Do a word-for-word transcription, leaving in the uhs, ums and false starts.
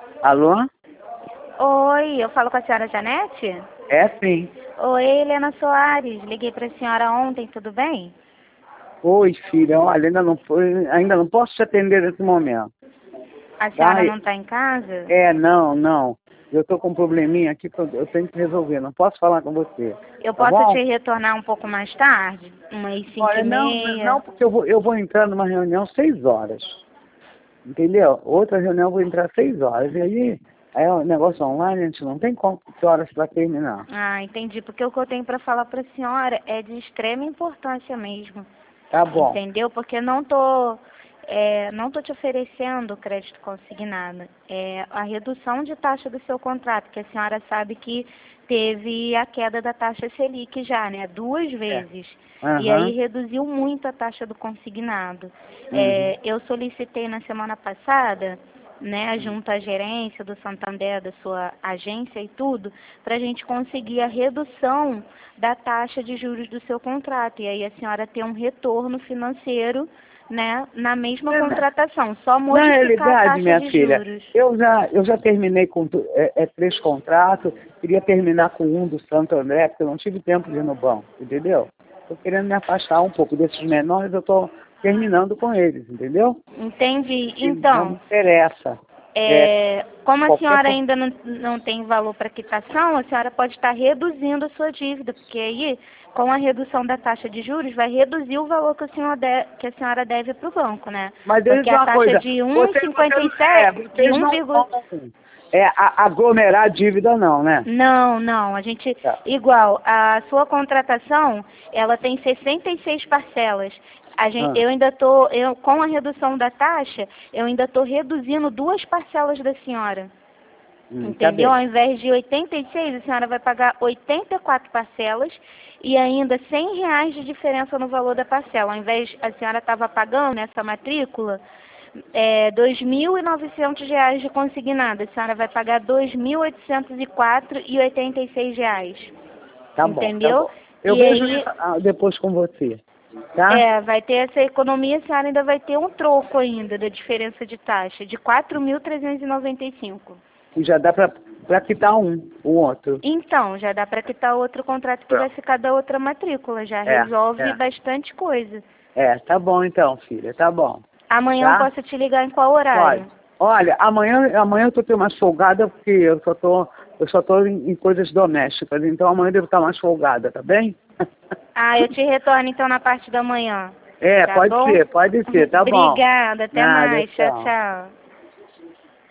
Alô? Oi, eu falo com a senhora Janete? É sim. Oi, Helena Soares. Liguei para a senhora ontem, tudo bem? Oi, filha. Olha, ainda não, foi, ainda não posso te atender nesse momento. A senhora Tá? não está em casa? É, não, não. Eu tô com um probleminha aqui que eu eu tenho que resolver. Não posso falar com você. Eu Tá posso bom? te retornar um pouco mais tarde? Umas cinco e Olha, não, meia? não, porque eu vou, eu vou entrar numa reunião seis horas. Entendeu? Outra reunião eu vou entrar seis horas. E aí, é um negócio online, a gente não tem como, que horas para terminar. Ah, entendi. Porque o que eu tenho para falar para a senhora é de extrema importância mesmo. Tá bom. Entendeu? Porque não tô, é, não tô te oferecendo crédito consignado. É a redução de taxa do seu contrato, que a senhora sabe que teve a queda da taxa Selic já, né? Duas É. vezes. E aí Aham. reduziu muito a taxa do consignado. Uhum. É, eu solicitei na semana passada, né, junto à gerência do Santander, da sua agência e tudo, para a gente conseguir a redução da taxa de juros do seu contrato. E aí a senhora ter um retorno financeiro, né, na mesma É, contratação, só Na modificar a realidade, taxa minha de filha, juros. eu já, eu já terminei com tu- é, é, três contratos, queria terminar com um do Santo André, porque eu não tive tempo de ir no banco, entendeu? Estou querendo me afastar um pouco desses menores, eu estou terminando com eles, entendeu? Entende? E não me Então, interessa. É, é, como a qualquer... senhora co- ainda não, não tem valor para quitação, a senhora pode estar reduzindo a sua dívida, porque aí, com a redução da taxa de juros, vai reduzir o valor que a senhora, de, que a senhora deve para o banco, né? Mas deixa eu Porque dizer a uma taxa coisa, de um vírgula vocês, cinquenta e vocês, é, sete, de vocês um, não vão é, a- aglomerar a dívida não, né? não, não, a gente, Tá. igual, a sua contratação, ela tem sessenta e seis parcelas. A gente, Ah, eu ainda tô, eu, com a redução da taxa, eu ainda estou reduzindo duas parcelas da senhora. hum, tá Entendeu? Ao bem. invés de oitenta e seis, a senhora vai pagar oitenta e quatro parcelas e ainda cem reais de diferença no valor da parcela. Ao invés, a senhora estava pagando nessa matrícula é, dois mil e novecentos reais de consignado. A senhora vai pagar dois mil oitocentos e quatro e oitenta e seis reais. Tá bom, tá Entendeu? bom. Eu E vejo aí, isso ah, depois com você, tá? é, vai ter essa economia, a senhora ainda vai ter um troco ainda da diferença de taxa, de quatro mil trezentos e noventa e cinco. E já dá para quitar um, o outro. Então, já dá para quitar outro contrato que vai Pronto. ficar da outra matrícula, já É, resolve é. bastante coisa. É, tá bom então, filha, tá bom. Amanhã eu Tá? posso te ligar em qual Pode. horário? Olha, amanhã, amanhã eu tô tendo mais folgada porque eu só tô, eu só tô em, em coisas domésticas, então amanhã eu devo estar mais folgada, tá bem? Ah, eu te retorno então na parte da manhã. É, Tá pode bom? ser, pode ser, tá bom. Obrigada, até Nada, mais. Tchau, tchau. tchau.